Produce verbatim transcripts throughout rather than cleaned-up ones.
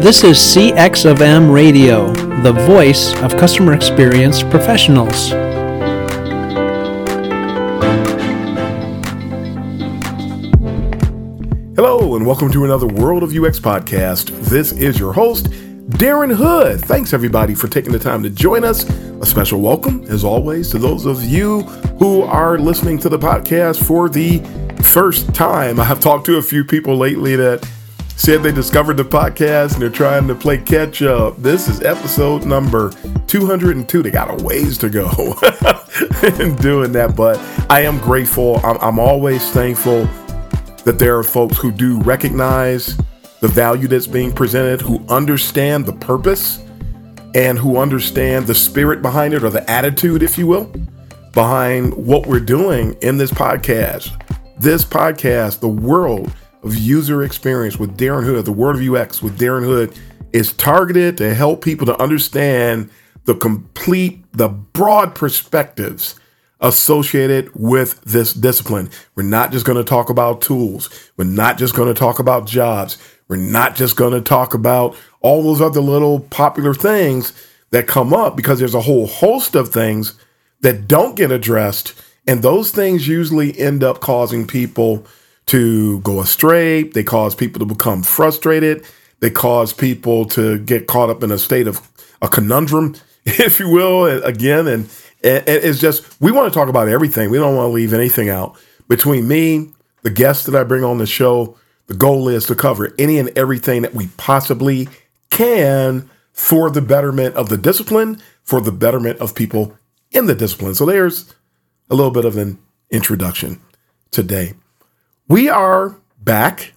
This is C X of M Radio, the voice of customer experience professionals. Hello, and welcome to another World of U X podcast. This is your host, Darren Hood. Thanks, everybody, for taking the time to join us. A special welcome, as always, to those of you who are listening to the podcast for the first time. I have talked to a few people lately that said they discovered the podcast and they're trying to play catch up. This is episode number two hundred two. They got a ways to go in doing that, but I am grateful. I'm, I'm always thankful that there are folks who do recognize the value that's being presented, who understand the purpose, and who understand the spirit behind it, or the attitude, if you will, behind what we're doing in this podcast. This podcast, the world of user experience with Darren Hood, the World of U X with Darren Hood, is targeted to help people to understand the complete, the broad perspectives associated with this discipline. We're not just going to talk about tools. We're not just going to talk about jobs. We're not just going to talk about all those other little popular things that come up, because there's a whole host of things that don't get addressed. And those things usually end up causing people to go astray. They cause people to become frustrated. They cause people to get caught up in a state of a conundrum, if you will, again. And, and it's just, we want to talk about everything. We don't want to leave anything out. Between me, the guests that I bring on the show, the goal is to cover any and everything that we possibly can for the betterment of the discipline, for the betterment of people in the discipline. So there's a little bit of an introduction today. We are back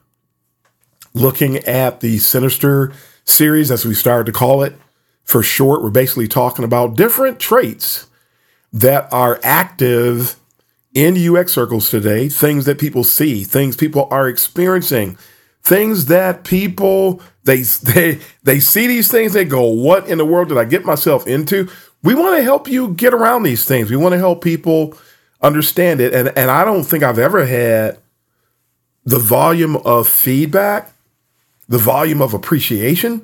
looking at the Sinister series, as we started to call it for short. We're basically talking about different traits that are active in U X circles today, things that people see, things people are experiencing, things that people, they, they, they see these things, they go, what in the world did I get myself into? We want to help you get around these things. We want to help people understand it. And, and I don't think I've ever had the volume of feedback, the volume of appreciation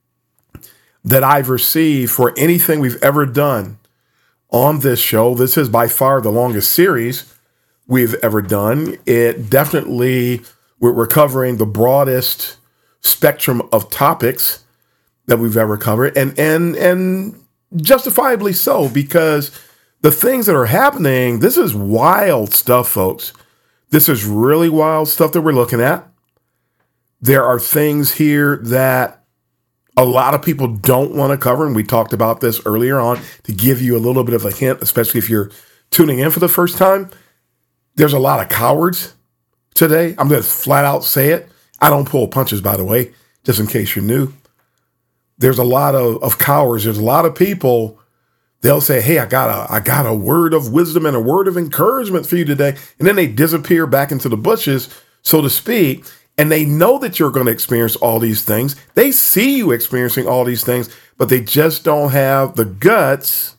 that I've received for anything we've ever done on this show. This is by far the longest series we've ever done. It definitely, we're covering the broadest spectrum of topics that we've ever covered, and and and justifiably so, because the things that are happening, this is wild stuff, folks. This is really wild stuff that we're looking at. There are things here that a lot of people don't want to cover, and we talked about this earlier on to give you a little bit of a hint, especially if you're tuning in for the first time. There's a lot of cowards today. I'm going to flat out say it. I don't pull punches, by the way, just in case you're new. There's a lot of, of cowards. There's a lot of people. They'll say, hey, I got a I got a word of wisdom and a word of encouragement for you today. And then they disappear back into the bushes, so to speak. And they know that you're going to experience all these things. They see you experiencing all these things, but they just don't have the guts.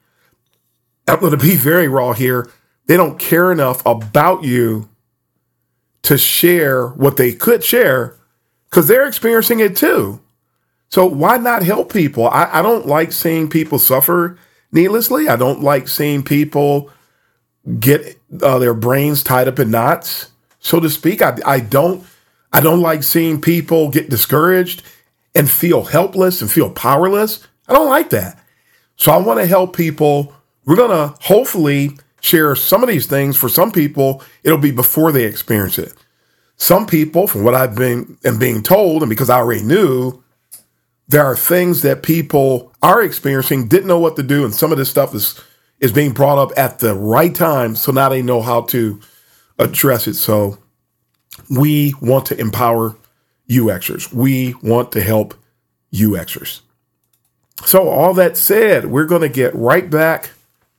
I'm going to be very raw here. They don't care enough about you to share what they could share, because they're experiencing it too. So why not help people? I, I don't like seeing people suffer needlessly. I don't like seeing people get uh, their brains tied up in knots, so to speak. I, I don't I don't like seeing people get discouraged and feel helpless and feel powerless. I don't like that. So I want to help people. We're going to hopefully share some of these things. For some people, it'll be before they experience it. Some people, from what I've been and being told, and because I already knew, there are things that people are experiencing, didn't know what to do, and some of this stuff is is being brought up at the right time, so now they know how to address it. So we want to empower UXers. We want to help UXers. So all that said, we're going to get right back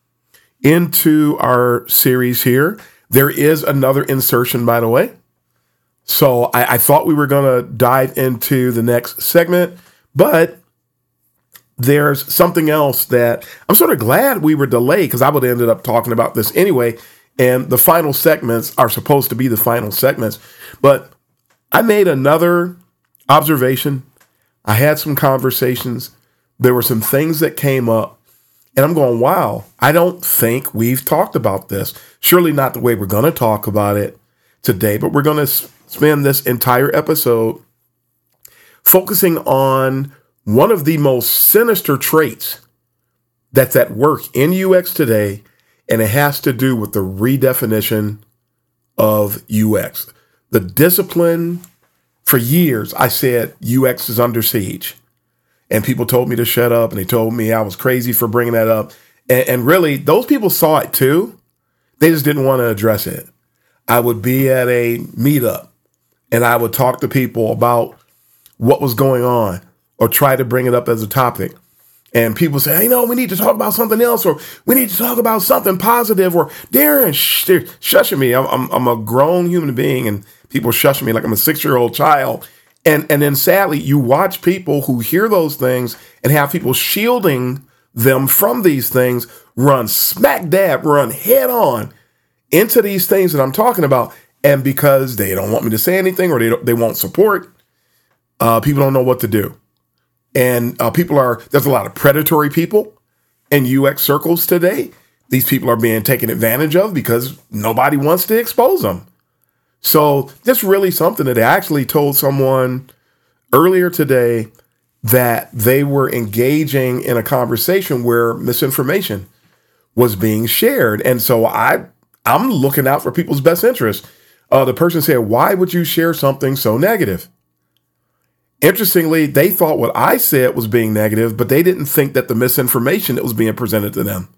into our series here. There is another insertion, by the way. So I, I thought we were going to dive into the next segment, but there's something else that I'm sort of glad we were delayed, because I would have ended up talking about this anyway. And the final segments are supposed to be the final segments. But I made another observation. I had some conversations. There were some things that came up, and I'm going, wow, I don't think we've talked about this. Surely not the way we're going to talk about it today, but we're going to spend this entire episode focusing on one of the most sinister traits that's at work in U X today, and it has to do with the redefinition of U X. The discipline, for years, I said U X is under siege. And people told me to shut up, and they told me I was crazy for bringing that up. And, and really, those people saw it too. They just didn't want to address it. I would be at a meetup, and I would talk to people about what was going on or try to bring it up as a topic. And people say, hey, no, we need to talk about something else, or we need to talk about something positive, or Darren, shh, they're shushing me. I'm, I'm, I'm a grown human being, and people shushing me like I'm a six-year-old child. And, and then sadly, you watch people who hear those things and have people shielding them from these things run smack dab, run head on into these things that I'm talking about. And because they don't want me to say anything, or they don't, they won't support, uh, people don't know what to do. And uh, people are, there's a lot of predatory people in U X circles today. These people are being taken advantage of because nobody wants to expose them. So that's really something that I actually told someone earlier today, that they were engaging in a conversation where misinformation was being shared. And so I, I'm looking out for people's best interest. Uh, the person said, why would you share something so negative? Interestingly, they thought what I said was being negative, but they didn't think that the misinformation that was being presented to them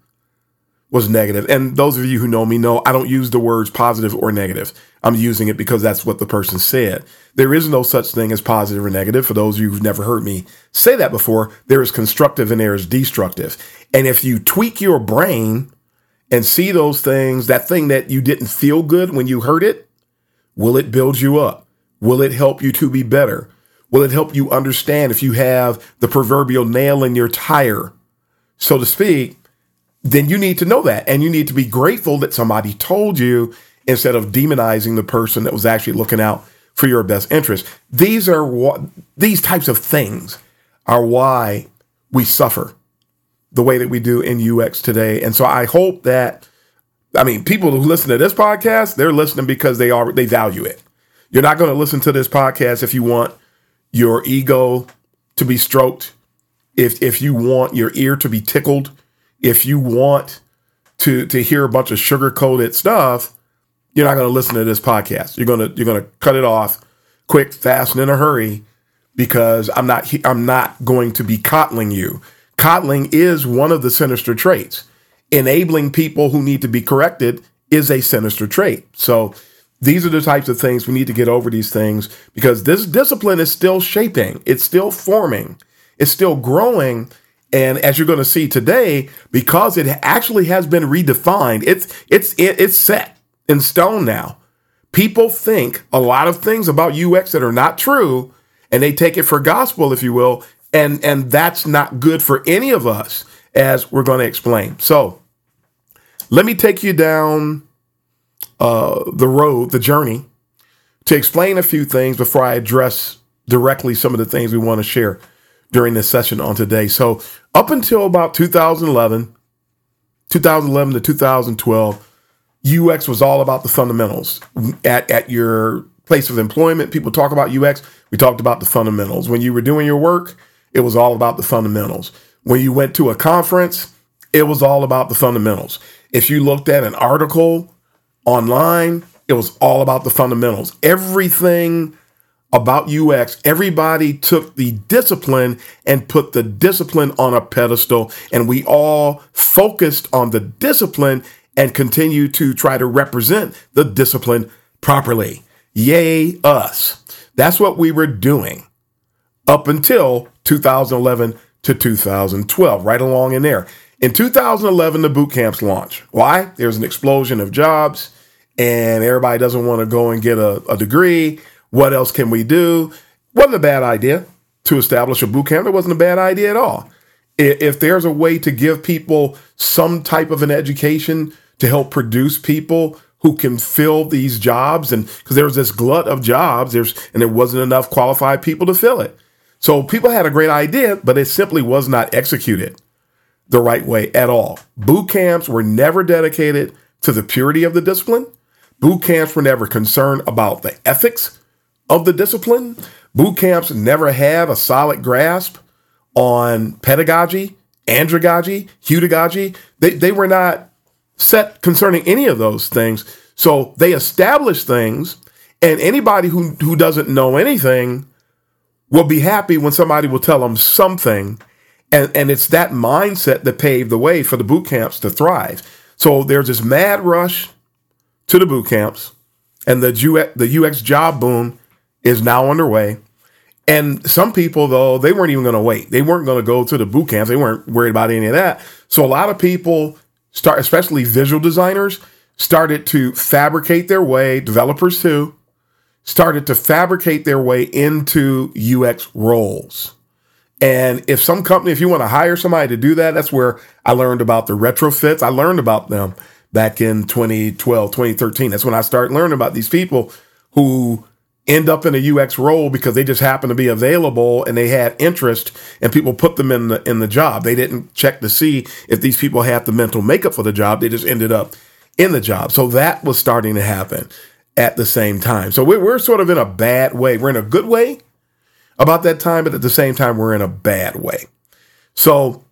was negative. And those of you who know me know I don't use the words positive or negative. I'm using it because that's what the person said. There is no such thing as positive or negative. For those of you who've never heard me say that before, there is constructive and there is destructive. And if you tweak your brain and see those things, that thing that you didn't feel good when you heard it, will it build you up? Will it help you to be better? Will it help you understand if you have the proverbial nail in your tire, so to speak? Then you need to know that. And you need to be grateful that somebody told you, instead of demonizing the person that was actually looking out for your best interest. These are what, these types of things are why we suffer the way that we do in U X today. And so I hope that, I mean, people who listen to this podcast, they're listening because they are, they value it. You're not going to listen to this podcast if you want your ego to be stroked, if if you want your ear to be tickled, if you want to to hear a bunch of sugar-coated stuff. You're not going to listen to this podcast. You're going to you're going to cut it off quick, fast, and in a hurry, because I'm not I'm not going to be coddling you. Coddling is one of the sinister traits. Enabling people who need to be corrected is a sinister trait. So these are the types of things we need to get over these things, because this discipline is still shaping. It's still forming. It's still growing. And as you're going to see today, because it actually has been redefined, it's it's it's set in stone now. People think a lot of things about U X that are not true, and they take it for gospel, if you will. And, and that's not good for any of us, as we're going to explain. So let me take you down uh, the road, the journey, to explain a few things before I address directly some of the things we want to share during this session on today. So up until about two thousand eleven, two thousand eleven to two thousand twelve, U X was all about the fundamentals. At, at your place of employment, people talk about U X. We talked about the fundamentals. When you were doing your work, it was all about the fundamentals. When you went to a conference, it was all about the fundamentals. If you looked at an article online, it was all about the fundamentals. Everything about U X, everybody took the discipline and put the discipline on a pedestal, and we all focused on the discipline and continue to try to represent the discipline properly. Yay, us. That's what we were doing up until two thousand eleven to two thousand twelve, right along in there. In two thousand eleven, the boot camps launch. Why? There's an explosion of jobs, and everybody doesn't want to go and get a, a degree. What else can we do? Wasn't a bad idea to establish a boot camp. It wasn't a bad idea at all. If there's a way to give people some type of an education to help produce people who can fill these jobs, and because there was this glut of jobs, there's and there wasn't enough qualified people to fill it. So people had a great idea, but it simply was not executed the right way at all. Boot camps were never dedicated to the purity of the discipline. Boot camps were never concerned about the ethics of the discipline. Boot camps never had a solid grasp on pedagogy, andragogy, hudagogy. They, they were not set concerning any of those things. So they established things, and anybody who, who doesn't know anything will be happy when somebody will tell them something. And, and it's that mindset that paved the way for the boot camps to thrive. So there's this mad rush to the boot camps, and the U X, the U X job boom is now underway. And some people, though, they weren't even going to wait. They weren't going to go to the boot camps. They weren't worried about any of that. So a lot of people start, especially visual designers, started to fabricate their way, developers too, started to fabricate their way into U X roles. And if some company, if you want to hire somebody to do that, that's where I learned about the retrofits. I learned about them back in twenty twelve, twenty thirteen. That's when I started learning about these people who end up in a U X role because they just happen to be available and they had interest, and people put them in the in the job. They didn't check to see if these people had the mental makeup for the job. They just ended up in the job. So that was starting to happen at the same time. So we're, we're sort of in a bad way. We're in a good way about that time, but at the same time, we're in a bad way. So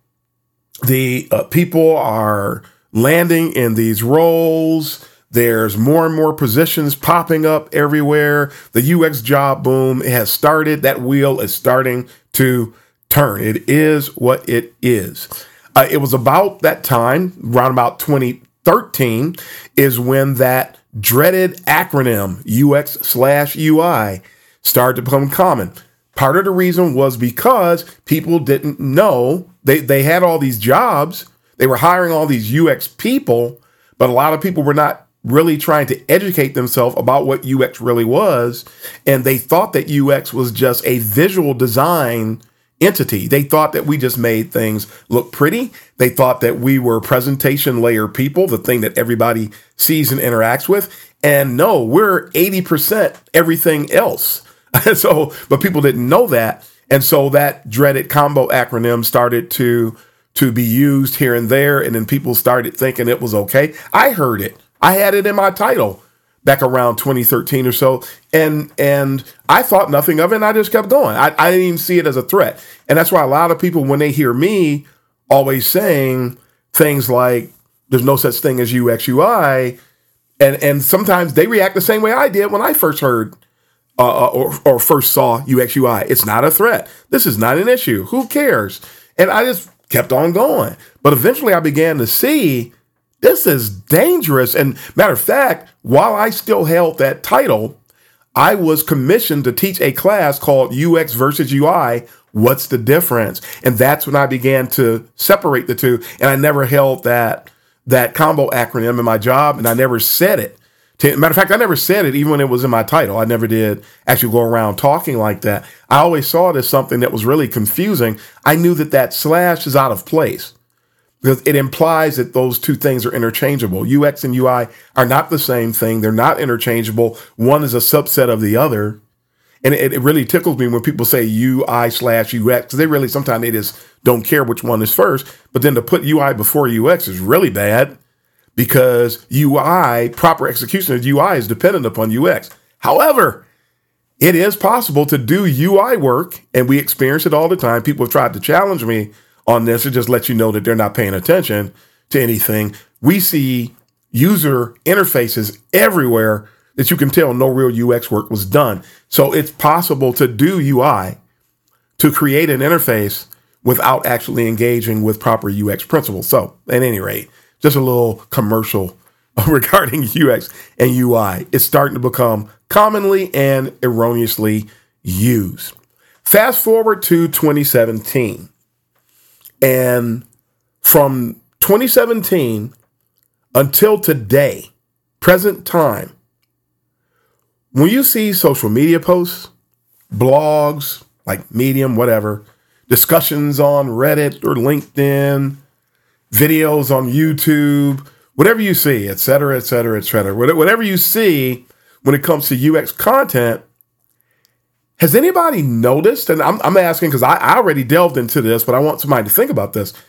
the uh, people are landing in these roles. There's more and more positions popping up everywhere. The U X job boom has started. That wheel is starting to turn. It is what it is. Uh, it was about that time, around about twenty thirteen, is when that dreaded acronym U X slash U I started to become common. Part of the reason was because people didn't know. They, they had all these jobs. They were hiring all these U X people, but a lot of people were not really trying to educate themselves about what U X really was. And they thought that U X was just a visual design entity. They thought that we just made things look pretty. They thought that we were presentation layer people, the thing that everybody sees and interacts with. And no, we're eighty percent everything else. So, but people didn't know that. And so that dreaded combo acronym started to, to be used here and there. And then people started thinking it was okay. I heard it. I had it in my title back around twenty thirteen or so. And, and I thought nothing of it, and I just kept going. I, I didn't even see it as a threat. And that's why a lot of people, when they hear me always saying things like, there's no such thing as U X U I. And, and sometimes they react the same way I did when I first heard Uh, or, or first saw U X U I. It's not a threat. This is not an issue. Who cares? And I just kept on going. But eventually I began to see this is dangerous. And matter of fact, while I still held that title, I was commissioned to teach a class called U X versus U I. What's the difference? And that's when I began to separate the two. And I never held that, that combo acronym in my job, and I never said it. Matter of fact, I never said it even when it was in my title. I never did actually go around talking like that. I always saw it as something that was really confusing. I knew that that slash is out of place because it implies that those two things are interchangeable. U X and U I are not the same thing. They're not interchangeable. One is a subset of the other. And it, it really tickles me when people say U I slash U X. They really, sometimes they just don't care which one is first. But then to put U I before U X is really bad, because U I, proper execution of U I is dependent upon U X. However, it is possible to do U I work, and we experience it all the time. People have tried to challenge me on this to just let you know that they're not paying attention to anything. We see user interfaces everywhere that you can tell no real U X work was done. So it's possible to do U I, to create an interface without actually engaging with proper U X principles. So at any rate, just a little commercial regarding U X and U I. It's starting to become commonly and erroneously used. Fast forward to twenty seventeen. And from twenty seventeen until today, present time, when you see social media posts, blogs, like Medium, whatever, discussions on Reddit or LinkedIn, videos on YouTube, whatever you see, et cetera, et cetera, et cetera, whatever you see when it comes to U X content, Has anybody noticed, and I'm, I'm asking because I, I already delved into this, but I want somebody to think about this.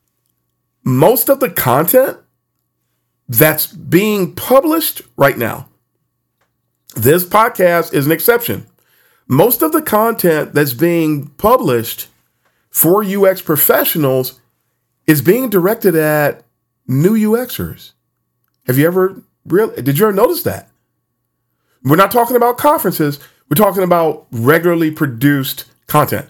Most of the content that's being published right now, this podcast is an exception. Most of the content that's being published for U X professionals is being directed at new UXers. Have you ever really, did you ever notice that? We're not talking about conferences. We're talking about regularly produced content.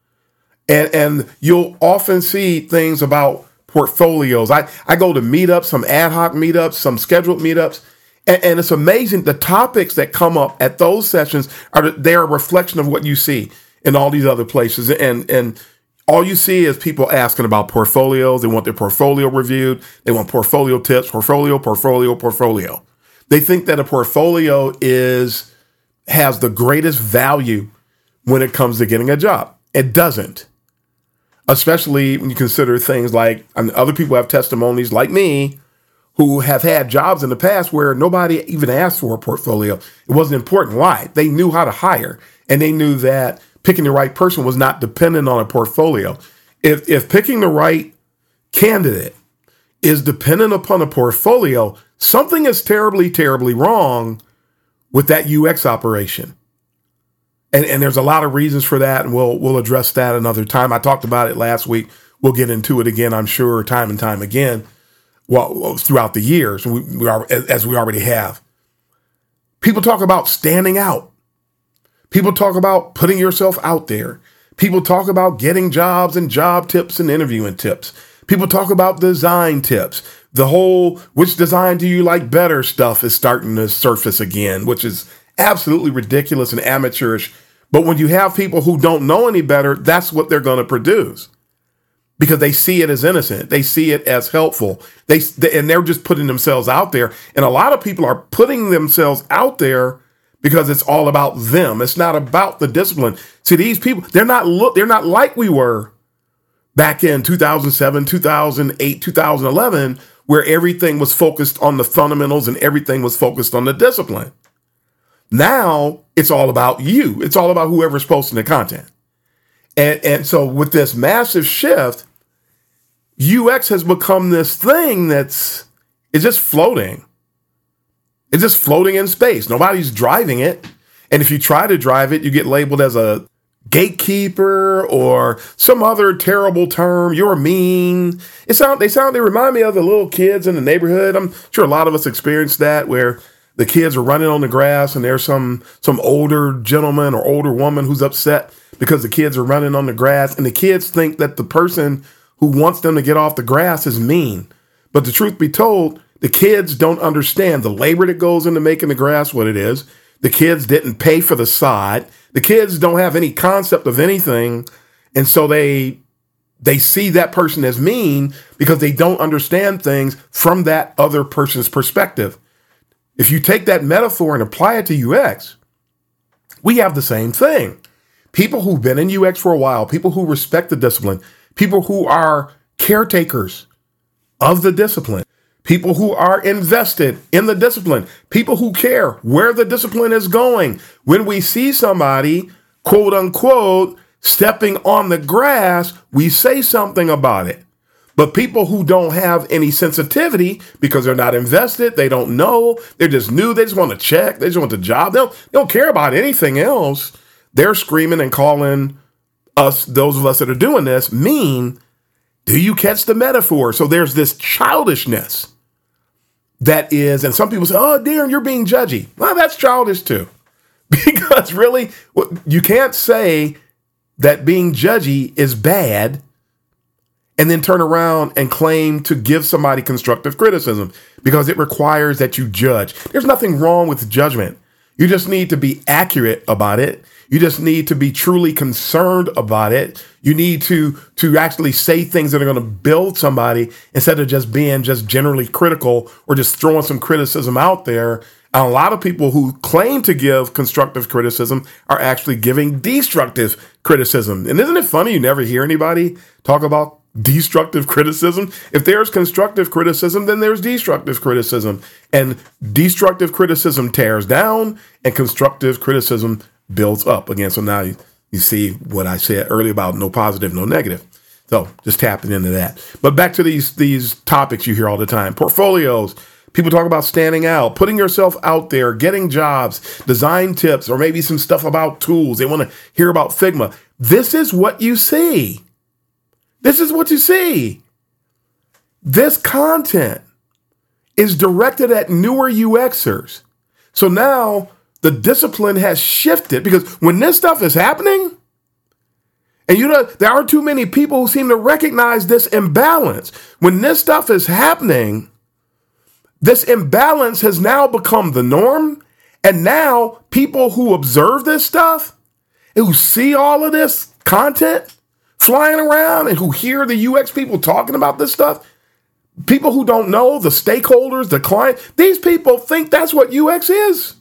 And, and you'll often see things about portfolios. I, I go to meetups, some ad hoc meetups, some scheduled meetups, and, and it's amazing. The topics that come up at those sessions are they're a reflection of what you see in all these other places. And, and all you see is people asking about portfolios. They want their portfolio reviewed. They want portfolio tips, portfolio, portfolio, portfolio. They think that a portfolio is has the greatest value when it comes to getting a job. It doesn't. Especially when you consider things like, and other people have testimonies like me who have had jobs in the past where nobody even asked for a portfolio. It wasn't important. Why? They knew how to hire, and they knew that picking the right person was not dependent on a portfolio. If, if picking the right candidate is dependent upon a portfolio, something is terribly, terribly wrong with that U X operation. And, and there's a lot of reasons for that, and we'll we'll address that another time. I talked about it last week. We'll get into it again, I'm sure, time and time again, well, throughout the years, we, we are, as we already have. People talk about standing out. People talk about putting yourself out there. People talk about getting jobs and job tips and interviewing tips. People talk about design tips. The whole which design do you like better stuff is starting to surface again, which is absolutely ridiculous and amateurish. But when you have people who don't know any better, that's what they're going to produce because they see it as innocent. They see it as helpful. They, they and they're just putting themselves out there. And a lot of people are putting themselves out there because it's all about them. It's not about the discipline. See, these people, they're not look, they're not like we were back in two thousand seven, two thousand eight, two thousand eleven, where everything was focused on the fundamentals and everything was focused on the discipline. Now it's all about you. It's all about whoever's posting the content. And, and so with this massive shift, U X has become this thing that's it's just floating. It's just floating in space. Nobody's driving it. And if you try to drive it, you get labeled as a gatekeeper or some other terrible term. You're mean. It sound, they sound, they remind me of the little kids in the neighborhood. I'm sure a lot of us experienced that, where the kids are running on the grass and there's some, some older gentleman or older woman who's upset because the kids are running on the grass, and the kids think that the person who wants them to get off the grass is mean. But the truth be told, the kids don't understand the labor that goes into making the grass what it is. The kids didn't pay for the sod. The kids don't have any concept of anything. And so they they see that person as mean because they don't understand things from that other person's perspective. If you take that metaphor and apply it to U X, we have the same thing. People who've been in U X for a while, people who respect the discipline, people who are caretakers of the discipline, people who are invested in the discipline, people who care where the discipline is going. When we see somebody, quote unquote, stepping on the grass, we say something about it. But people who don't have any sensitivity because they're not invested, they don't know, they're just new, they just want to check, they just want the job, they don't, they don't care about anything else. They're screaming and calling us, those of us that are doing this, mean. Do you catch the metaphor? So there's this childishness that is, and some people say, oh, Darren, you're being judgy. Well, that's childish too. Because really, you can't say that being judgy is bad and then turn around and claim to give somebody constructive criticism, because it requires that you judge. There's nothing wrong with judgment. You just need to be accurate about it. You just need to be truly concerned about it. You need to, to actually say things that are going to build somebody instead of just being just generally critical or just throwing some criticism out there. And a lot of people who claim to give constructive criticism are actually giving destructive criticism. And isn't it funny? You never hear anybody talk about destructive criticism. If there's constructive criticism, then there's destructive criticism. And destructive criticism tears down and constructive criticism builds up again. So now you, you see what I said earlier about no positive, no negative. So just tapping into that. But back to these, these topics you hear all the time. Portfolios. People talk about standing out, putting yourself out there, getting jobs, design tips, or maybe some stuff about tools. They want to hear about Figma. This is what you see. This is what you see. This content is directed at newer UXers. So now the discipline has shifted, because when this stuff is happening, and you know, there aren't too many people who seem to recognize this imbalance. When this stuff is happening, this imbalance has now become the norm. And now people who observe this stuff, who see all of this content flying around and who hear the U X people talking about this stuff, people who don't know, the stakeholders, the client, these people think that's what U X is.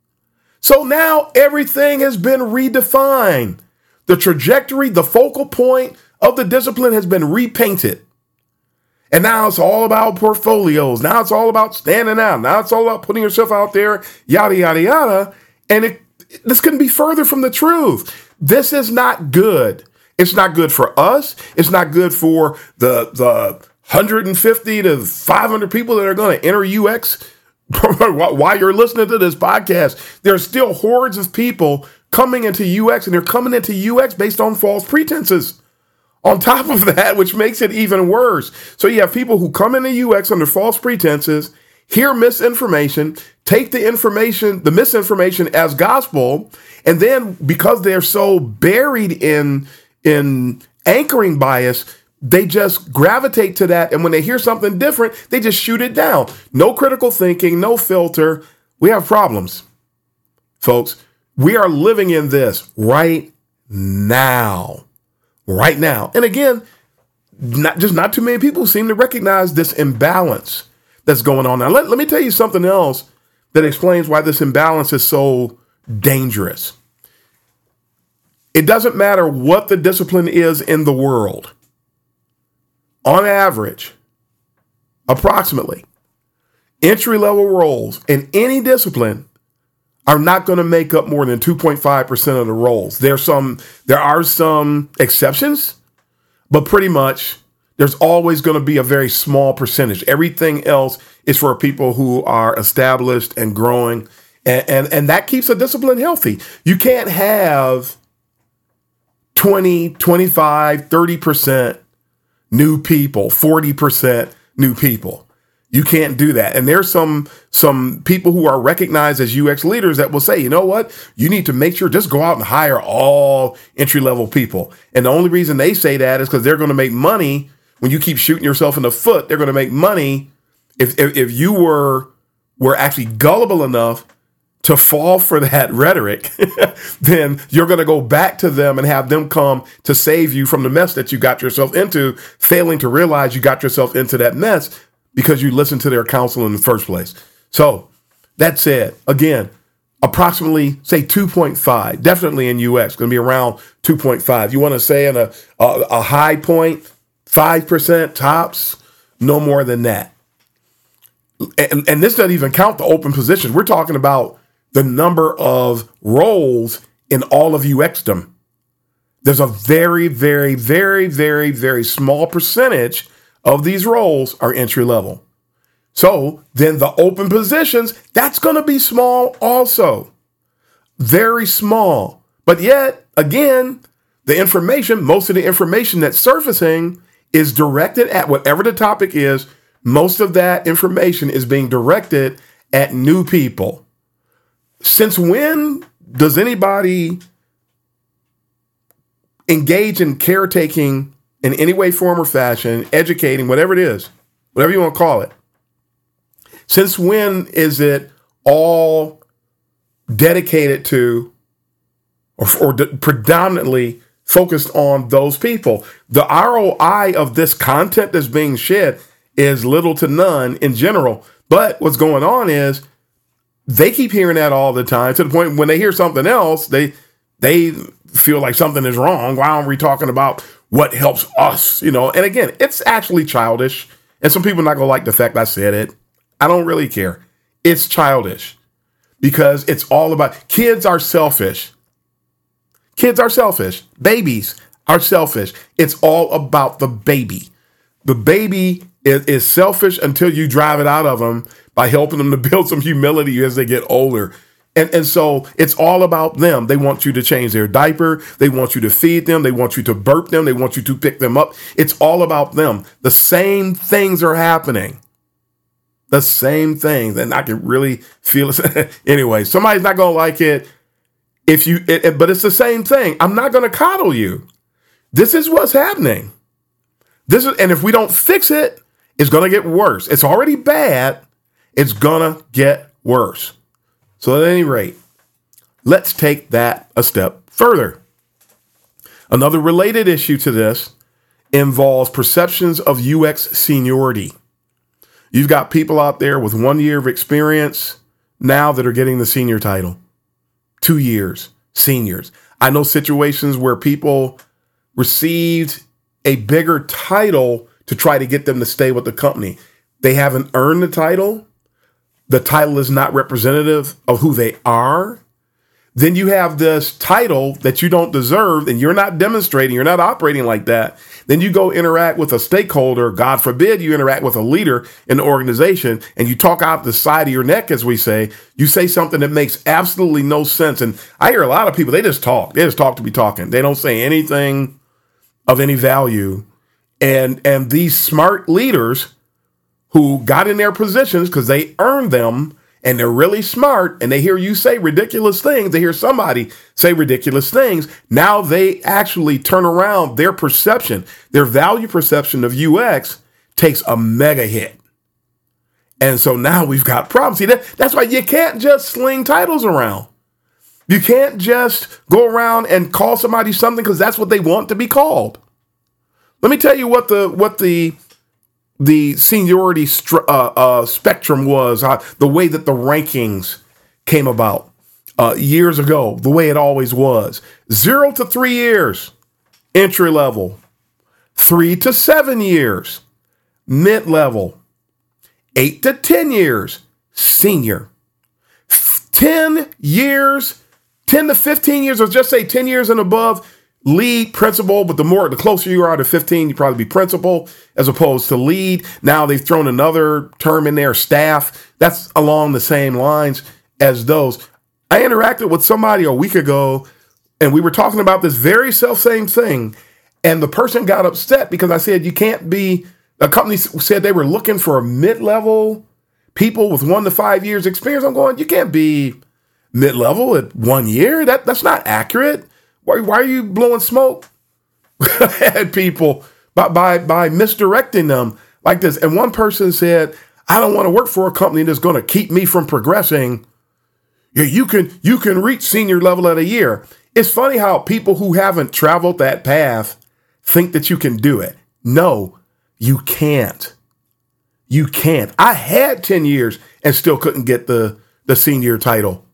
So now everything has been redefined. The trajectory, the focal point of the discipline has been repainted. And now it's all about portfolios. Now it's all about standing out. Now it's all about putting yourself out there, yada, yada, yada. And it, this couldn't be further from the truth. This is not good. It's not good for us. It's not good for the, the one hundred fifty to five hundred people that are going to enter U X while you're listening to this podcast. There are still hordes of people coming into U X, and they're coming into U X based on false pretenses. On top of that, which makes it even worse. So you have people who come into U X under false pretenses, hear misinformation, take the information, the misinformation as gospel, and then because they're so buried in, in anchoring bias, they just gravitate to that. And when they hear something different, they just shoot it down. No critical thinking, no filter. We have problems, folks. We are living in this right now. Right now. And again, not just not too many people seem to recognize this imbalance that's going on now. Let, let me tell you something else that explains why this imbalance is so dangerous. It doesn't matter what the discipline is in the world. On average, approximately, entry-level roles in any discipline are not going to make up more than two point five percent of the roles. There's some, there are some exceptions, but pretty much there's always going to be a very small percentage. Everything else is for people who are established and growing, and, and, and that keeps a discipline healthy. You can't have twenty, twenty-five, thirty percent new people, forty percent new people. You can't do that. And there's some some people who are recognized as U X leaders that will say, you know what, you need to make sure, just go out and hire all entry-level people. And the only reason they say that is because they're going to make money. When you keep shooting yourself in the foot, they're going to make money. If, if, if you were, were actually gullible enough to fall for that rhetoric, then you're going to go back to them and have them come to save you from the mess that you got yourself into, failing to realize you got yourself into that mess because you listened to their counsel in the first place. So that said, again, approximately, say two point five, definitely in U X, going to be around two point five. You want to say in a, a, a high point, five percent tops, no more than that. And, and this doesn't even count the open positions. We're talking about the number of roles in all of UXdom. There's a very, very, very, very, very small percentage of these roles are entry level. So then the open positions, that's going to be small also. Very small. But yet, again, the information, most of the information that's surfacing is directed at whatever the topic is. Most of that information is being directed at new people. Since when does anybody engage in caretaking in any way, form, or fashion, educating, whatever it is, whatever you want to call it? Since when is it all dedicated to or, or de- predominantly focused on those people? The R O I of this content that's being shed is little to none in general. But what's going on is they keep hearing that all the time, to the point when they hear something else, they they feel like something is wrong. Why aren't we talking about what helps us? You know, and again, it's actually childish. And some people are not going to like the fact I said it. I don't really care. It's childish because it's all about, kids are selfish. Kids are selfish. Babies are selfish. It's all about the baby. The baby is, is selfish until you drive it out of them by helping them to build some humility as they get older. And, and so it's all about them. They want you to change their diaper. They want you to feed them. They want you to burp them. They want you to pick them up. It's all about them. The same things are happening. The same things. And I can really feel it. Anyway, somebody's not going to like it. If you, it, it, but it's the same thing. I'm not going to coddle you. This is what's happening. This is, and if we don't fix it, it's going to get worse. It's already bad. It's going to get worse. So at any rate, let's take that a step further. Another related issue to this involves perceptions of U X seniority. You've got people out there with one year of experience now that are getting the senior title. Two years, seniors. I know situations where people received a bigger title to try to get them to stay with the company. They haven't earned the title. The title is not representative of who they are. Then you have this title that you don't deserve and you're not demonstrating, you're not operating like that. Then you go interact with a stakeholder. God forbid you interact with a leader in the organization and you talk out the side of your neck, as we say. You say something that makes absolutely no sense. And I hear a lot of people, they just talk. They just talk to be talking. They don't say anything of any value. And, and these smart leaders who got in their positions because they earned them and they're really smart and they hear you say ridiculous things. They hear somebody say ridiculous things. Now they actually turn around their perception, their value perception of U X takes a mega hit. And so now we've got problems. See, that, that's why you can't just sling titles around. You can't just go around and call somebody something because that's what they want to be called. Let me tell you what the, what the, the seniority str- uh, uh, spectrum was, uh, the way that the rankings came about uh, years ago, the way it always was. Zero to three years, entry level. Three to seven years, mid level. Eight to ten years, senior. ten years, ten to fifteen years, or just say ten years and above, lead, principal, but the more, the closer you are to fifteen, you probably be principal as opposed to lead. Now they've thrown another term in there, staff. That's along the same lines as those. I interacted with somebody a week ago and we were talking about this very self same thing. And the person got upset because I said, you can't be, a company said they were looking for mid-level people with one to five years experience. I'm going, you can't be mid-level at one year. That that's not accurate. Why, why are you blowing smoke at people by, by, by misdirecting them like this? And one person said, I don't want to work for a company that's going to keep me from progressing. Yeah, you can, you can reach senior level at a year. It's funny how people who haven't traveled that path think that you can do it. No, you can't. You can't. I had ten years and still couldn't get the, the senior title.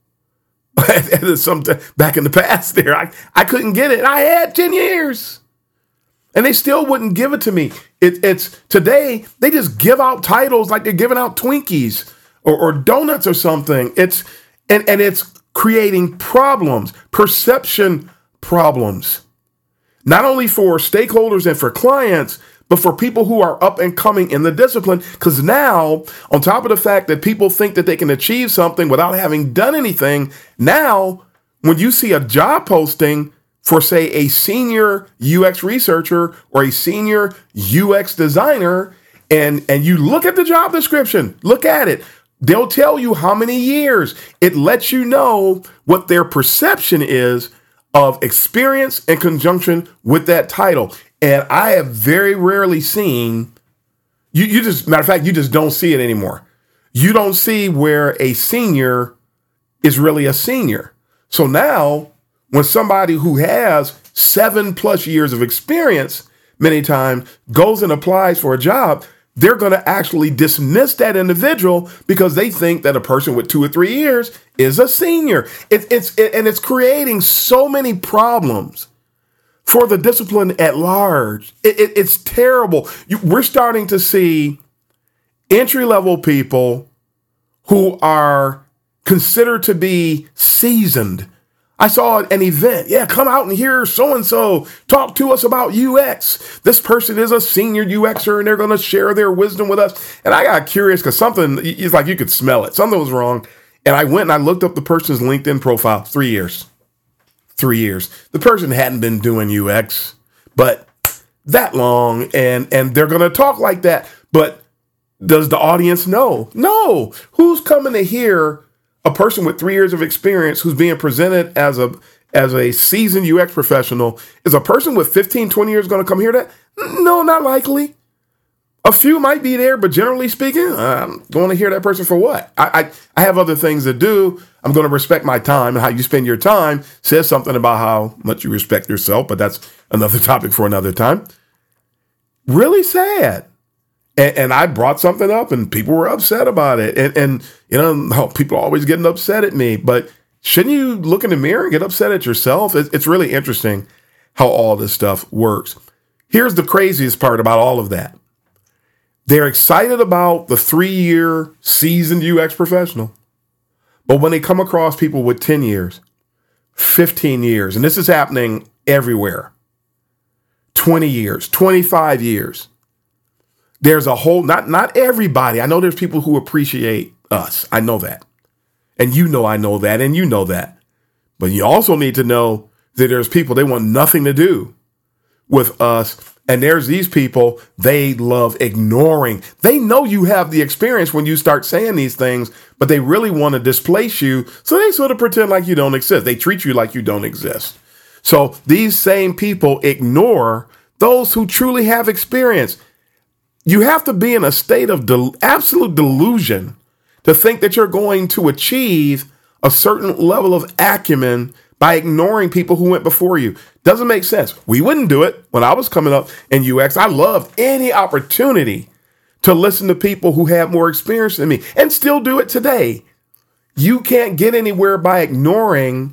Some back in the past there, I, I couldn't get it. I had ten years and they still wouldn't give it to me. It, it's today, they just give out titles like they're giving out Twinkies or, or donuts or something. It's, and, and it's creating problems, perception problems, not only for stakeholders and for clients, but for people who are up and coming in the discipline. Because now, on top of the fact that people think that they can achieve something without having done anything, now, when you see a job posting for, say, a senior U X researcher or a senior U X designer, and, and you look at the job description, look at it, they'll tell you how many years. It lets you know what their perception is of experience in conjunction with that title. And I have very rarely seen, you, you just, matter of fact, you just don't see it anymore. You don't see where a senior is really a senior. So now when somebody who has seven plus years of experience, many times goes and applies for a job, they're going to actually dismiss that individual because they think that a person with two or three years is a senior. It, it's it, and it's creating so many problems for the discipline at large. It, it, it's terrible. You, we're starting to see entry-level people who are considered to be seasoned. I saw an event. Yeah, come out and hear so-and-so talk to us about U X. This person is a senior U Xer and they're going to share their wisdom with us. And I got curious because something, it's like you could smell it. Something was wrong. And I went and I looked up the person's LinkedIn profile. Three years. Three years. The person hadn't been doing U X, but that long. And, and they're going to talk like that. But does the audience know? No. Who's coming to hear a person with three years of experience who's being presented as a as a seasoned U X professional? Is a person with fifteen, twenty years going to come hear that? No, not likely. A few might be there, but generally speaking, I'm going to hear that person for what? I, I, I have other things to do. I'm going to respect my time, and how you spend your time says something about how much you respect yourself, but that's another topic for another time. Really sad. And, and I brought something up and people were upset about it. And, and you know, people are always getting upset at me, but shouldn't you look in the mirror and get upset at yourself? It's, it's really interesting how all this stuff works. Here's the craziest part about all of that. They're excited about the three-year seasoned U X professional, but when they come across people with ten years, fifteen years, and this is happening everywhere, twenty years, twenty-five years, there's a whole, not, not everybody. I know there's people who appreciate us. I know that. And you know I know that, and you know that. But you also need to know that there's people, they want nothing to do with us. And there's these people, they love ignoring. They know you have the experience when you start saying these things, but they really want to displace you. So they sort of pretend like you don't exist. They treat you like you don't exist. So these same people ignore those who truly have experience. You have to be in a state of del- absolute delusion to think that you're going to achieve a certain level of acumen by ignoring people who went before you. Doesn't make sense. We wouldn't do it. When I was coming up in U X, I loved any opportunity to listen to people who had more experience than me, and still do it today. You can't get anywhere by ignoring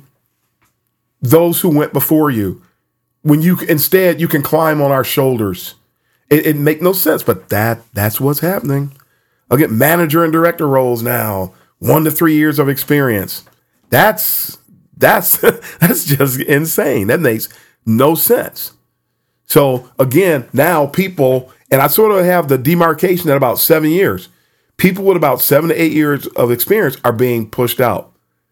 those who went before you. When you instead, you can climb on our shoulders. It, it make no sense, but that that's what's happening. I'll get manager and director roles now, one to three years of experience. That's That's that's just insane. That makes no sense. So again, now people, and I sort of have the demarcation at about seven years. People with about seven to eight years of experience are being pushed out.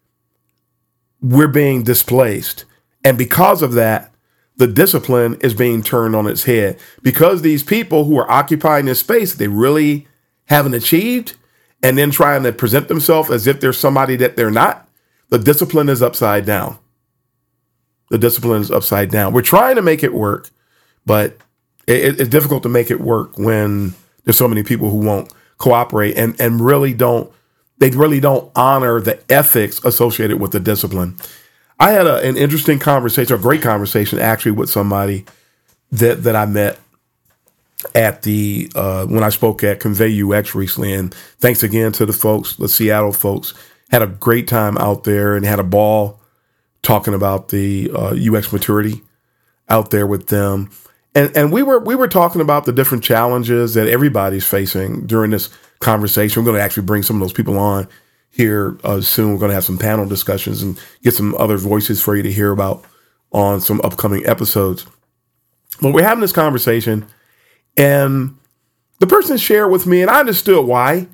We're being displaced. And because of that, the discipline is being turned on its head. Because these people who are occupying this space, they really haven't achieved, and then trying to present themselves as if they're somebody that they're not. The discipline is upside down. The discipline is upside down. We're trying to make it work, but it, it's difficult to make it work when there's so many people who won't cooperate and, and really don't, they really don't honor the ethics associated with the discipline. I had a, an interesting conversation, a great conversation actually, with somebody that, that I met at the, uh, when I spoke at Convey U X recently. And thanks again to the folks, the Seattle folks. Had a great time out there and had a ball talking about the uh, U X maturity out there with them. And and we were we were talking about the different challenges that everybody's facing during this conversation. We're going to actually bring some of those people on here uh, soon. We're going to have some panel discussions and get some other voices for you to hear about on some upcoming episodes. But we're having this conversation, and the person shared with me, and I understood why.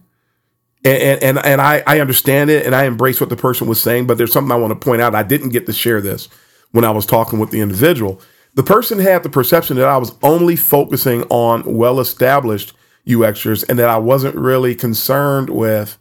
And and and I, I understand it, and I embrace what the person was saying, but there's something I want to point out. I didn't get to share this when I was talking with the individual. The person had the perception that I was only focusing on well-established U Xers and that I wasn't really concerned with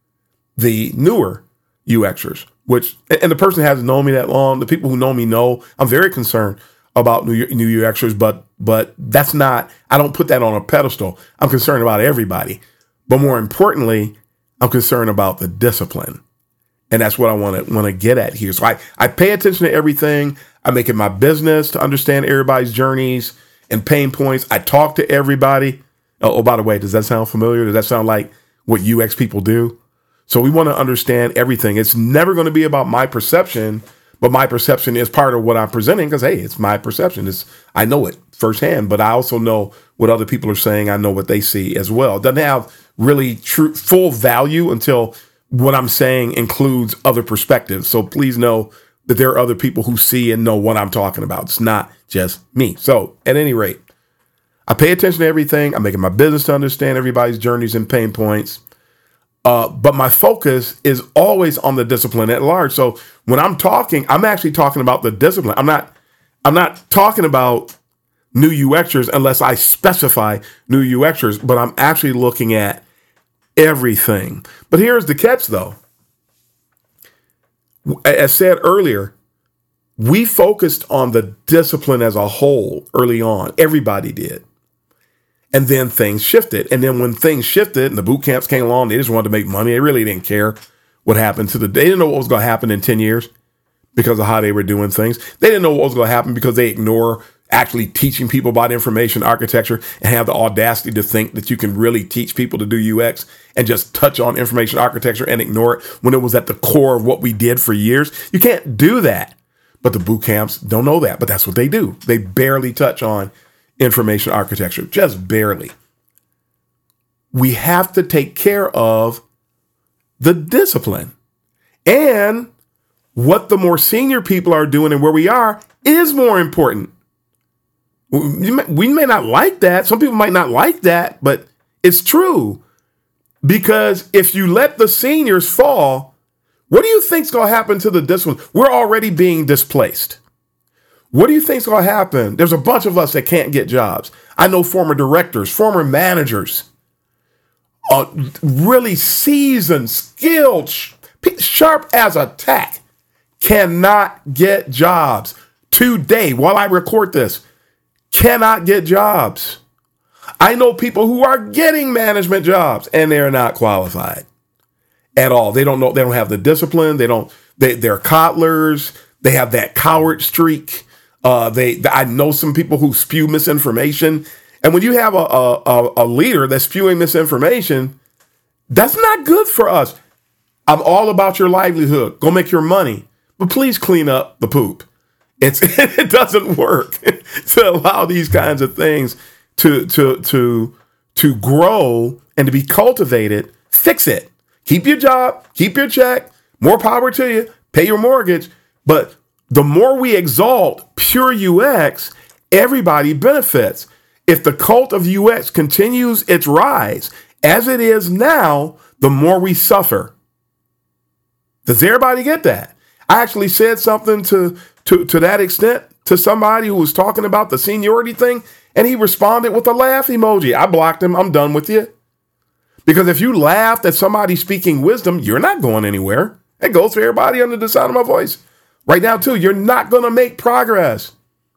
the newer U Xers, which, and the person hasn't known me that long. The people who know me know I'm very concerned about new, new U Xers, but but that's not, I don't put that on a pedestal. I'm concerned about everybody. But more importantly, I'm concerned about the discipline. And that's what I want to want to get at here. So I, I pay attention to everything. I make it my business to understand everybody's journeys and pain points. I talk to everybody. Oh, oh, by the way, does that sound familiar? Does that sound like what U X people do? So we want to understand everything. It's never going to be about my perception, but my perception is part of what I'm presenting because, hey, it's my perception. It's, I know it firsthand, but I also know what other people are saying. I know what they see as well. It doesn't have really true full value until what I'm saying includes other perspectives. So please know that there are other people who see and know what I'm talking about. It's not just me. So at any rate, I pay attention to everything. I'm making my business to understand everybody's journeys and pain points. Uh, but my focus is always on the discipline at large. So when I'm talking, I'm actually talking about the discipline. I'm not, I'm not talking about new UXers unless I specify new UXers, but I'm actually looking at everything. But here's the catch though. As said earlier, we focused on the discipline as a whole early on. Everybody did. And then things shifted. And then when things shifted and the boot camps came along, they just wanted to make money. They really didn't care what happened to the, they didn't know what was going to happen in ten years because of how they were doing things. They didn't know what was going to happen because they ignore actually teaching people about information architecture and have the audacity to think that you can really teach people to do U X and just touch on information architecture and ignore it when it was at the core of what we did for years. You can't do that. But the boot camps don't know that, but that's what they do. They barely touch on information architecture, just barely. We have to take care of the discipline. And what the more senior people are doing and where we are is more important. We may, we may not like that. Some people might not like that, but it's true. Because if you let the seniors fall, what do you think's going to happen to the discipline? We're already being displaced. What do you think's going to happen? There's a bunch of us that can't get jobs. I know former directors, former managers, uh, really seasoned, skilled, sh- sharp as a tack, cannot get jobs today while I record this. Cannot get jobs. I know people who are getting management jobs and they're not qualified at all. They don't know. They don't have the discipline. They don't. They, they're coddlers. They have that coward streak. Uh, they. I know some people who spew misinformation. And when you have a, a, a leader that's spewing misinformation, that's not good for us. I'm all about your livelihood. Go make your money, but please clean up the poop. It's it doesn't work to allow these kinds of things to to to to grow and to be cultivated. Fix it. Keep your job, keep your check, more power to you, pay your mortgage. But the more we exalt pure U X, everybody benefits. If the cult of U X continues its rise as it is now, the more we suffer. Does everybody get that? I actually said something to, to, to that extent to somebody who was talking about the seniority thing, and he responded with a laugh emoji. I blocked him. I'm done with you. Because if you laughed at somebody speaking wisdom, you're not going anywhere. It goes for everybody under the sound of my voice. Right now, too, you're not going to make progress.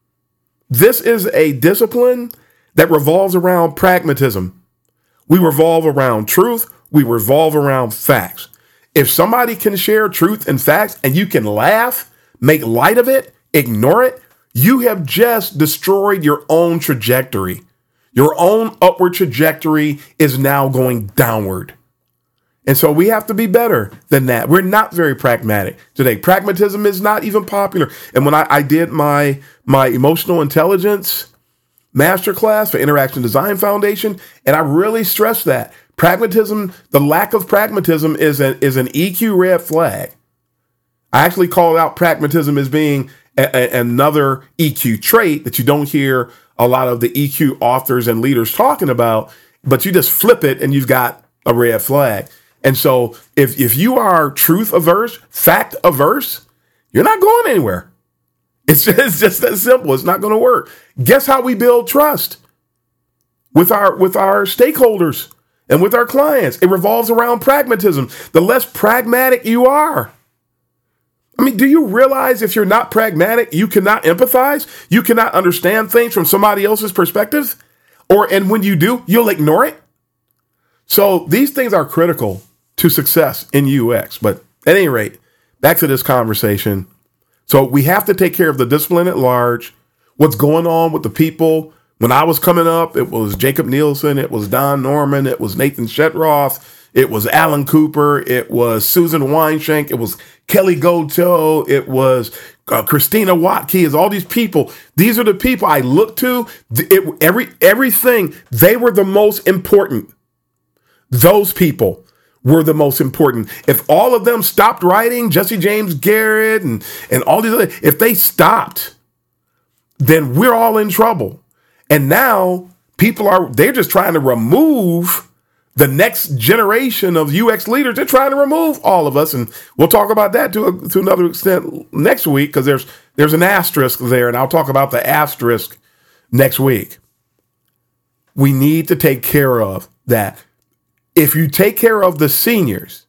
This is a discipline that revolves around pragmatism. We revolve around truth. We revolve around facts. If somebody can share truth and facts and you can laugh, make light of it, ignore it, you have just destroyed your own trajectory. Your own upward trajectory is now going downward. And so we have to be better than that. We're not very pragmatic today. Pragmatism is not even popular. And when I, I did my, my emotional intelligence masterclass for Interaction Design Foundation, and I really stressed that. Pragmatism, the lack of pragmatism is, a, is an E Q red flag. I actually called out pragmatism as being a, a, another E Q trait that you don't hear a lot of the E Q authors and leaders talking about, but you just flip it and you've got a red flag. And so if, if you are truth averse, fact averse, you're not going anywhere. It's just, it's just that simple. It's not going to work. Guess how we build trust with our, with our stakeholders and with our clients? It revolves around pragmatism. The less pragmatic you are, I mean, do you realize if you're not pragmatic, you cannot empathize? You cannot understand things from somebody else's perspective? Or, and when you do, you'll ignore it? So these things are critical to success in U X. But at any rate, back to this conversation. So we have to take care of the discipline at large. What's going on with the people? When I was coming up, it was Jacob Nielsen, it was Don Norman, it was Nathan Shetroff, it was Alan Cooper, it was Susan Weinschenk, it was Kelly Goto, it was uh, Christina Watkins, all these people. These are the people I look to. It, every everything, they were the most important. Those people were the most important. If all of them stopped writing, Jesse James Garrett and, and all these other, if they stopped, then we're all in trouble. And now people are, they're just trying to remove the next generation of U X leaders. They're trying to remove all of us. And we'll talk about that to a, to another extent next week, because there's, there's an asterisk there, and I'll talk about the asterisk next week. We need to take care of that. If you take care of the seniors,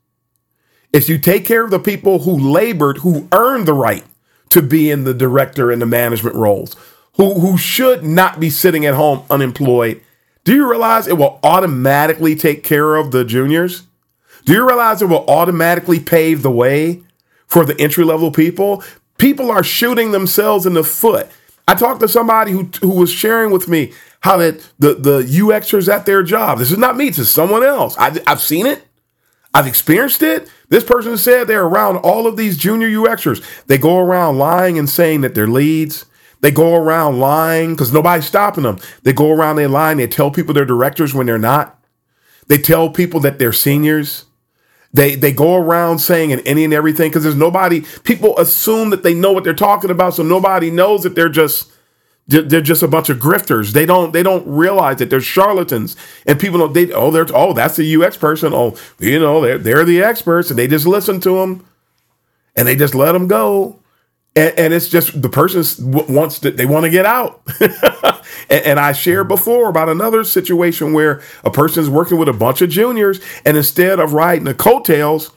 if you take care of the people who labored, who earned the right to be in the director and the management roles, who, who should not be sitting at home unemployed, do you realize it will automatically take care of the juniors? Do you realize it will automatically pave the way for the entry-level people? People are shooting themselves in the foot. I talked to somebody who, who was sharing with me how that the, the UXers at their job, this is not me, this is someone else. I, I've seen it. I've experienced it. This person said they're around all of these junior UXers. They go around lying and saying that they're leads. They go around lying because nobody's stopping them. They go around, they lie, and they tell people they're directors when they're not. They tell people that they're seniors. They they go around saying and any and everything because there's nobody. People assume that they know what they're talking about, so nobody knows that they're just they're just a bunch of grifters. They don't they don't realize that they're charlatans, and people don't. They oh they're oh that's the U X person. Oh you know they're they're the experts, and they just listen to them, and they just let them go. And, and it's just the person wants to, they want to get out. and, and I shared before about another situation where a person is working with a bunch of juniors, and instead of riding the coattails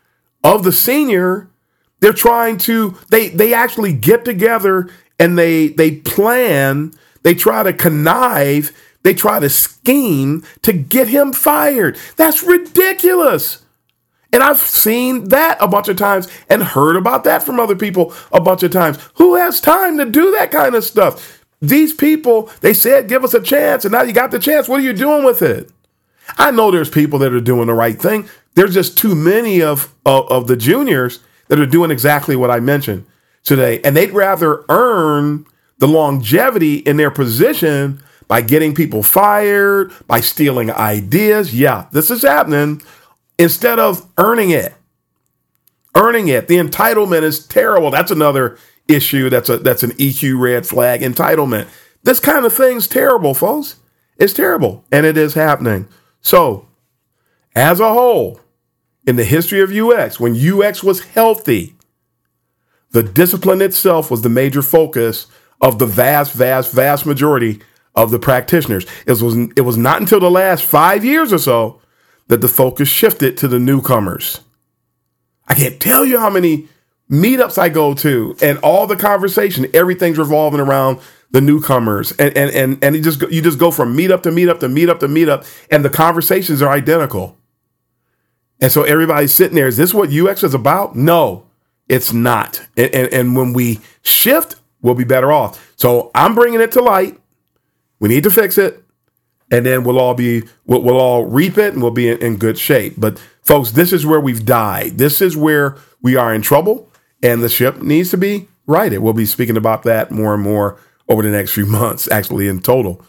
of the senior, they're trying to, they, they actually get together and they, they plan, they try to connive, they try to scheme to get him fired. That's ridiculous. And I've seen that a bunch of times and heard about that from other people a bunch of times. Who has time to do that kind of stuff? These people, they said, give us a chance, and now you got the chance. What are you doing with it? I know there's people that are doing the right thing. There's just too many of, of, of the juniors that are doing exactly what I mentioned today. And they'd rather earn the longevity in their position by getting people fired, by stealing ideas. Yeah, this is happening. Instead of earning it, earning it. The entitlement is terrible. That's another issue. That's a that's an E Q red flag. Entitlement. This kind of thing's terrible, folks. It's terrible, and it is happening. So, as a whole, in the history of U X, when U X was healthy, the discipline itself was the major focus of the vast, vast, vast majority of the practitioners. It was it was not until the last five years or so that the focus shifted to the newcomers. I can't tell you how many meetups I go to and all the conversation, everything's revolving around the newcomers. And and and, and you just go, you just go from meetup to meetup to meetup to meetup, and the conversations are identical. And so everybody's sitting there, is this what U X is about? No, it's not. And, and, and when we shift, we'll be better off. So I'm bringing it to light. We need to fix it. And then we'll all be, we'll, we'll all reap it, and we'll be in, in good shape. But folks, this is where we've died. This is where we are in trouble, and the ship needs to be righted. We'll be speaking about that more and more over the next few months, actually in total.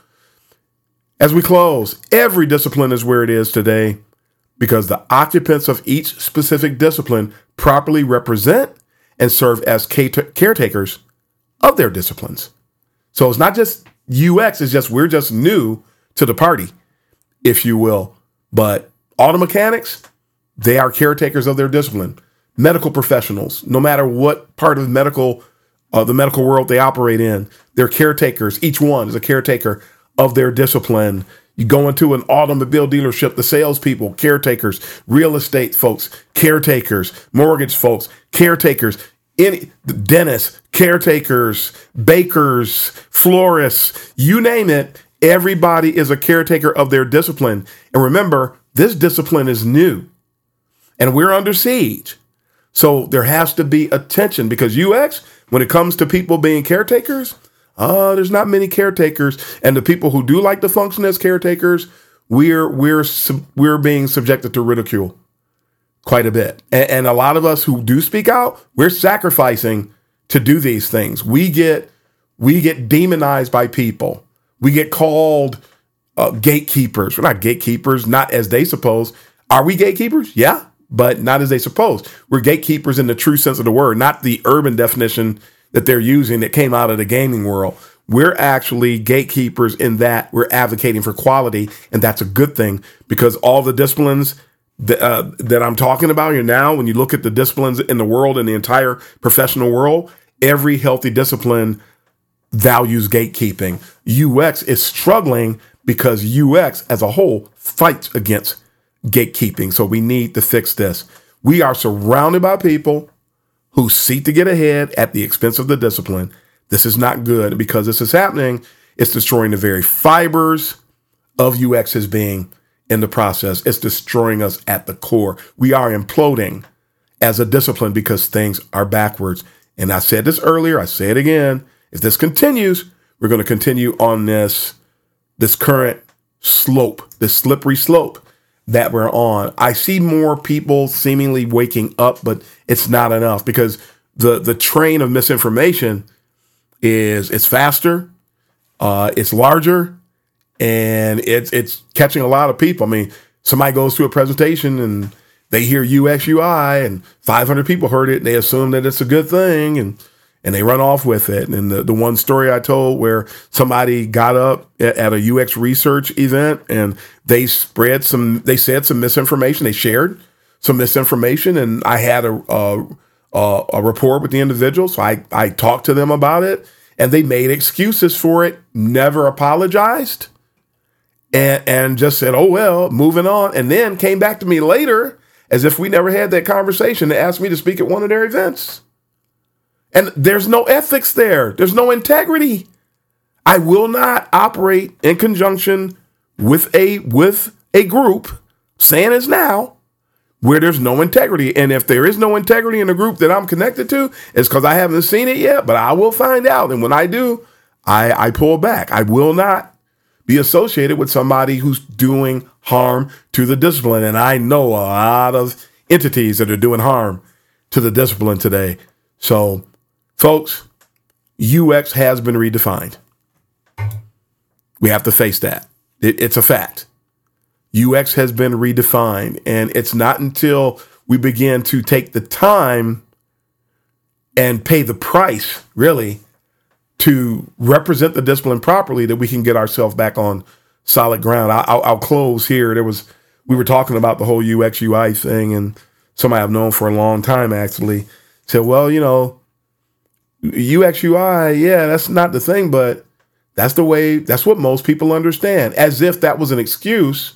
As we close, every discipline is where it is today because the occupants of each specific discipline properly represent and serve as caretakers of their disciplines. So it's not just U X, it's just, we're just new to the party, if you will. But auto mechanics, they are caretakers of their discipline. Medical professionals, no matter what part of medical, uh, the medical world they operate in, they're caretakers. Each one is a caretaker of their discipline. You go into an automobile dealership, the salespeople, caretakers, real estate folks, caretakers, mortgage folks, caretakers, any dentists, caretakers, bakers, florists, you name it. Everybody is a caretaker of their discipline. And remember, this discipline is new and we're under siege. So there has to be attention because U X, when it comes to people being caretakers, uh, there's not many caretakers. And the people who do like to function as caretakers, we're we're we're being subjected to ridicule quite a bit. And, and a lot of us who do speak out, we're sacrificing to do these things. We get we get demonized by people. We get called uh, gatekeepers. We're not gatekeepers, not as they suppose. Are we gatekeepers? Yeah, but not as they suppose. We're gatekeepers in the true sense of the word, not the urban definition that they're using that came out of the gaming world. We're actually gatekeepers in that we're advocating for quality, and that's a good thing, because all the disciplines that, uh, that I'm talking about here now, when you look at the disciplines in the world, in the entire professional world, every healthy discipline values gatekeeping. U X is struggling because U X as a whole fights against gatekeeping. So we need to fix this. We are surrounded by people who seek to get ahead at the expense of the discipline. This is not good, because this is happening. It's destroying the very fibers of U X as being in the process. It's destroying us at the core. We are imploding as a discipline because things are backwards. And I said this earlier, I say it again. If this continues, we're going to continue on this, this current slope, this slippery slope that we're on. I see more people seemingly waking up, but it's not enough, because the, the train of misinformation is it's faster, uh, it's larger, and it's it's catching a lot of people. I mean, somebody goes to a presentation and they hear U X U I and five hundred people heard it, and they assume that it's a good thing, and and they run off with it. And the, the one story I told where somebody got up at, at a U X research event and they spread some, they said some misinformation, they shared some misinformation, and I had a, a Uh, a rapport with the individual. So I, I talked to them about it, and they made excuses for it, never apologized, and, and just said, oh, well, moving on. And then came back to me later as if we never had that conversation to ask me to speak at one of their events. And there's no ethics there. There's no integrity. I will not operate in conjunction with a, with a group, saying is now, where there's no integrity. And if there is no integrity in the group that I'm connected to, it's because I haven't seen it yet, but I will find out. And when I do, I, I pull back. I will not be associated with somebody who's doing harm to the discipline. And I know a lot of entities that are doing harm to the discipline today. So, folks, U X has been redefined. We have to face that. It, it's a fact. U X has been redefined, and it's not until we begin to take the time and pay the price, really, to represent the discipline properly that we can get ourselves back on solid ground. I, I'll, I'll close here. There was, we were talking about the whole U X U I thing, and somebody I've known for a long time actually said, well, you know, U X U I, yeah, that's not the thing, but that's the way, that's what most people understand, as if that was an excuse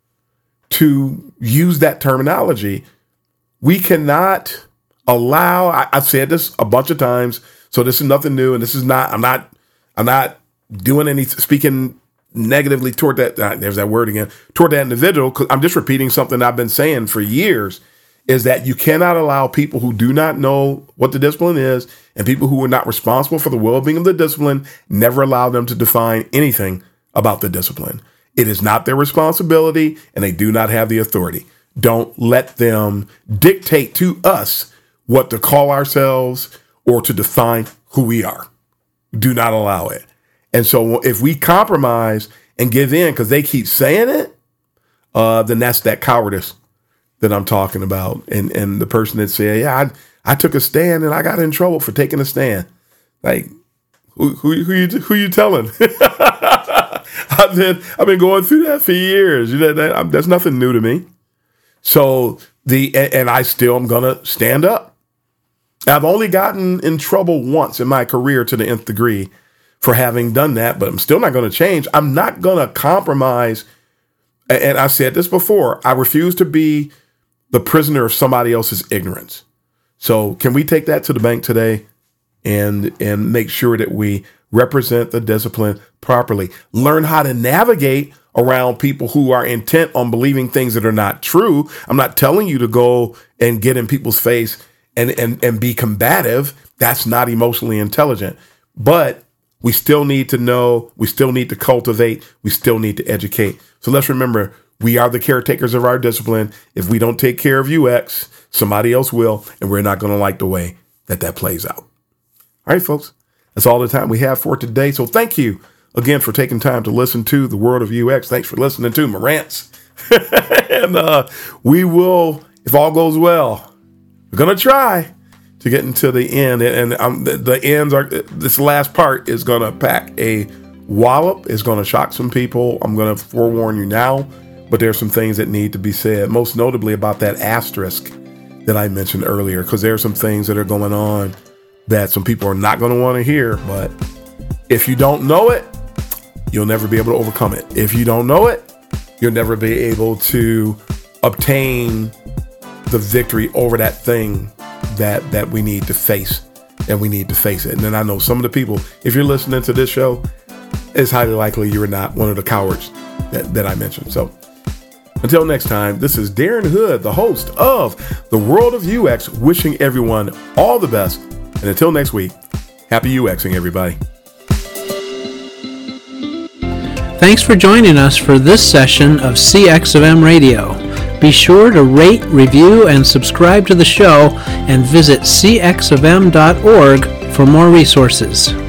to use that terminology. We cannot allow, I, I've said this a bunch of times, so this is nothing new, and this is not, I'm not, I'm not doing any, speaking negatively toward that, uh, there's that word again, toward that individual, because I'm just repeating something I've been saying for years, is that you cannot allow people who do not know what the discipline is, and people who are not responsible for the well-being of the discipline, never allow them to define anything about the discipline. It is not their responsibility, and they do not have the authority. Don't let them dictate to us what to call ourselves or to define who we are. Do not allow it. And so if we compromise and give in because they keep saying it, uh, then that's that cowardice that I'm talking about. And and the person that said, yeah, I, I took a stand and I got in trouble for taking a stand. Like, who who, who you who you telling? I've been I've been going through that for years. You know, that, that's nothing new to me. So the and, and I still am gonna stand up. I've only gotten in trouble once in my career to the nth degree for having done that, but I'm still not going to change. I'm not going to compromise. And I said this before. I refuse to be the prisoner of somebody else's ignorance. So can we take that to the bank today and and make sure that we represent the discipline properly? Learn how to navigate around people who are intent on believing things that are not true. I'm not telling you to go and get in people's face and and and be combative. That's not emotionally intelligent. But we still need to know, we still need to cultivate, we still need to educate. So let's remember, we are the caretakers of our discipline. If we don't take care of U X, somebody else will, and we're not going to like the way that that plays out. All right, folks, that's all the time we have for today. So thank you again for taking time to listen to the World of U X. Thanks for listening to my rants and uh, we will, if all goes well, we're going to try to get into the end. And, and um, the, the ends are, this last part is going to pack a wallop. It's going to shock some people. I'm going to forewarn you now, but there's some things that need to be said, most notably about that asterisk that I mentioned earlier, because there are some things that are going on that some people are not going to want to hear. But if you don't know it, you'll never be able to overcome it. If you don't know it, you'll never be able to obtain the victory over that thing that that we need to face, and we need to face it. And then I know some of the people, if you're listening to this show, it's highly likely you are not one of the cowards that, that I mentioned. So until next time, this is Darren Hood, the host of The World of U X, wishing everyone all the best. And until next week, happy UXing, everybody. Thanks for joining us for this session of C X of M Radio. Be sure to rate, review, and subscribe to the show, and visit c x of m dot org for more resources.